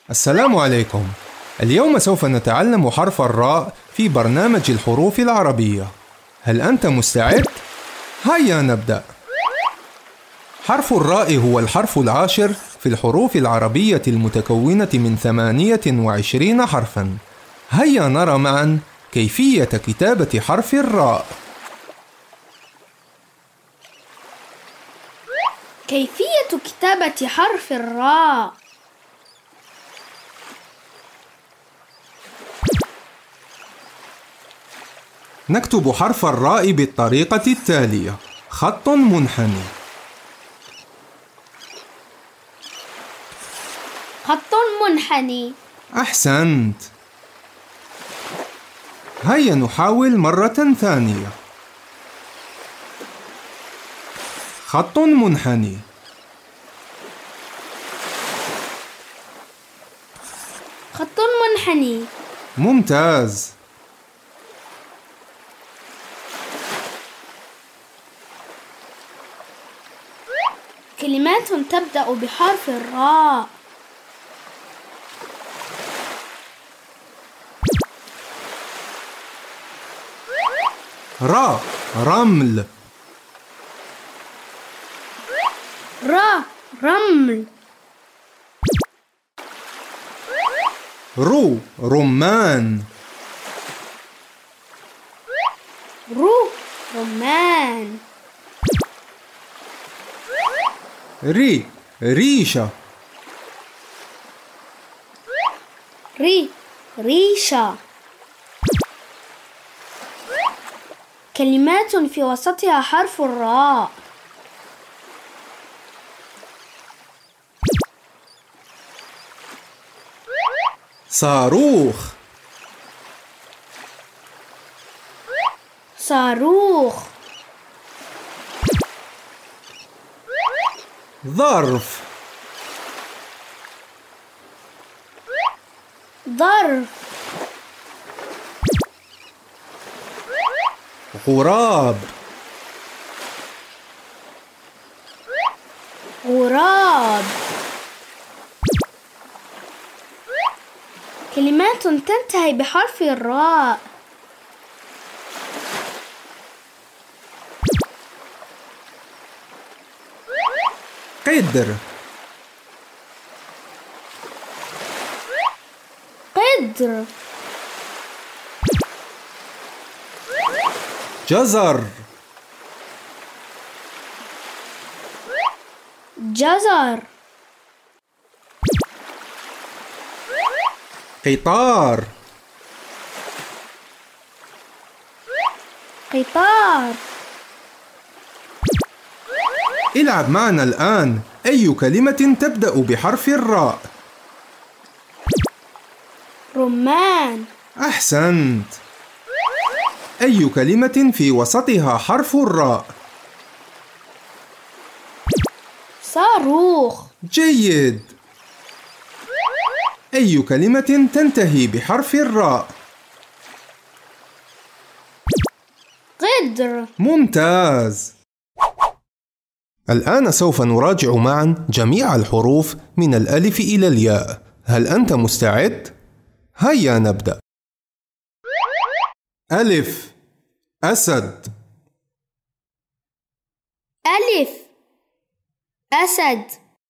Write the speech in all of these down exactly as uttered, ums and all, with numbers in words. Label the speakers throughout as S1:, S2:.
S1: السلام عليكم. اليوم سوف نتعلم حرف الراء في برنامج الحروف العربية. هل أنت مستعد؟ هيا نبدأ. حرف الراء هو الحرف العاشر في الحروف العربية المتكونة من ثمانية وعشرين حرفاً. هيا نرى معاً كيفية كتابة حرف الراء.
S2: كيفية كتابة حرف الراء.
S1: نكتب حرف الراء بالطريقة التالية: خط منحني،
S2: خط منحني.
S1: أحسنت. هيا نحاول مرة ثانية. خط منحني،
S2: خط منحني.
S1: ممتاز.
S2: كلمات تبدأ بحرف الراء.
S1: را، رمل.
S2: را، رمل.
S1: رو، رمان.
S2: رو، رمان.
S1: ري، ريشة.
S2: ري، ريشة. كلمات في وسطها حرف الراء.
S1: صاروخ،
S2: صاروخ.
S1: ظرف،
S2: ظرف.
S1: غراب،
S2: غراب. كلمات تنتهي بحرف الراء.
S1: قدر،
S2: قدر.
S1: جزر،
S2: جزر.
S1: قطار،
S2: قطار.
S1: العب معنا الآن. أي كلمة تبدأ بحرف الراء؟
S2: رمان.
S1: أحسنت. أي كلمة في وسطها حرف الراء؟
S2: صاروخ.
S1: جيد. أي كلمة تنتهي بحرف الراء؟
S2: قدر.
S1: ممتاز. الآن سوف نراجع معا جميع الحروف من الألف إلى الياء. هل أنت مستعد؟ هيا نبدأ. ألف، أسد.
S2: ألف، أسد.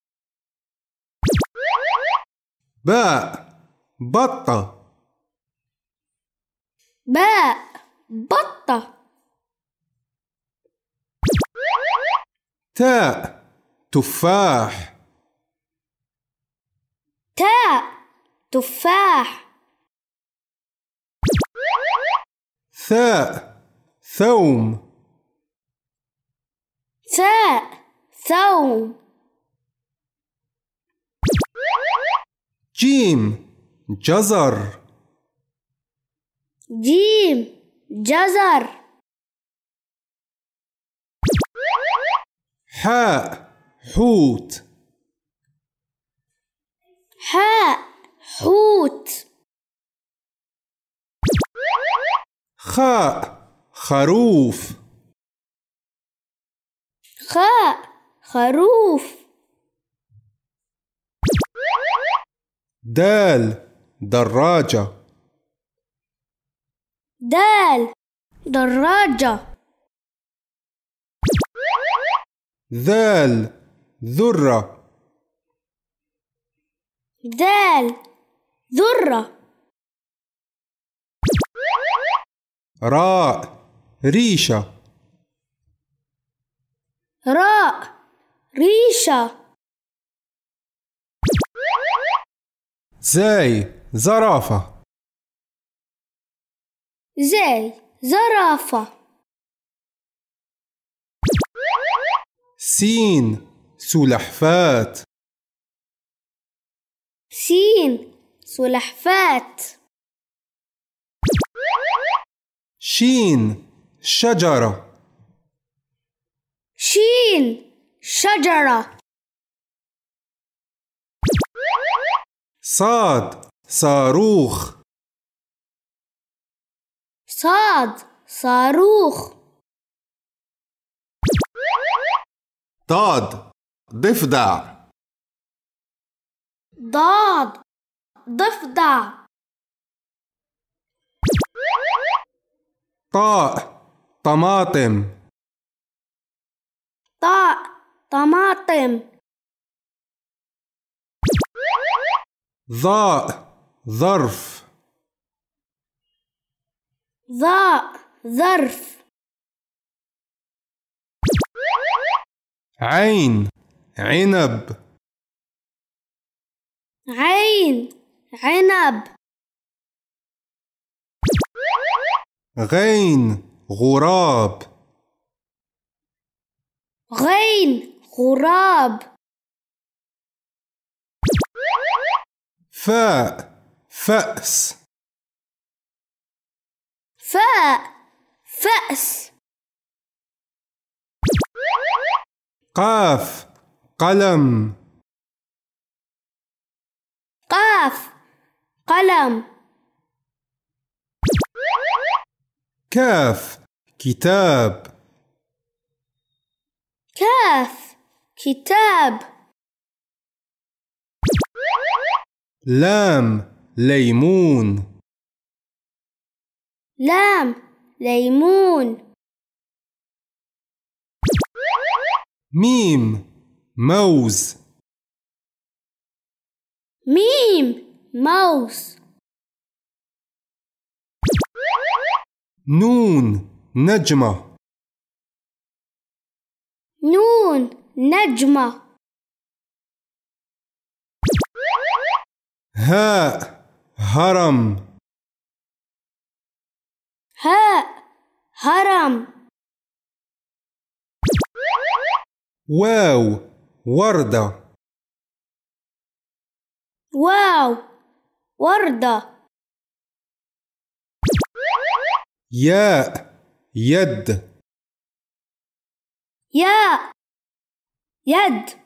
S1: باء، بطة.
S2: باء، بطة.
S1: تاء، تفاح.
S2: تاء، تفاح.
S1: ثاء، ثوم.
S2: ثاء، ثوم.
S1: جيم، جزر.
S2: جيم، جزر.
S1: حاء، حوت.
S2: حاء، حوت.
S1: خاء، خروف.
S2: خاء، خروف.
S1: دال دراجة.
S2: دال دراجة.
S1: ذال ذرة.
S2: دال ذرة.
S1: راء ريشة.
S2: راء ريشة.
S1: زاي زرافة.
S2: زي زرافة.
S1: سين سلحفاة.
S2: سين سلحفاة.
S1: شين شجرة.
S2: شين شجرة.
S1: صاد صاروخ.
S2: صاد صاروخ.
S1: ضاد ضفدع.
S2: ضاد ضفدع.
S1: طاء طماطم.
S2: طاء طماطم.
S1: ظاء ظرف.
S2: ظاء ظرف.
S1: عين عنب.
S2: عين عنب.
S1: غين غراب.
S2: غين غراب.
S1: فاء فأس.
S2: فاء فأس.
S1: قاف قلم.
S2: قاف قلم.
S1: كاف كتاب.
S2: كاف كتاب.
S1: لام ليمون.
S2: لام ليمون.
S1: ميم موز.
S2: ميم موز.
S1: نون نجمة.
S2: نون نجمة.
S1: هاء هرم.
S2: هاء هرم.
S1: واو وردة.
S2: واو وردة.
S1: ياء يد.
S2: ياء يد.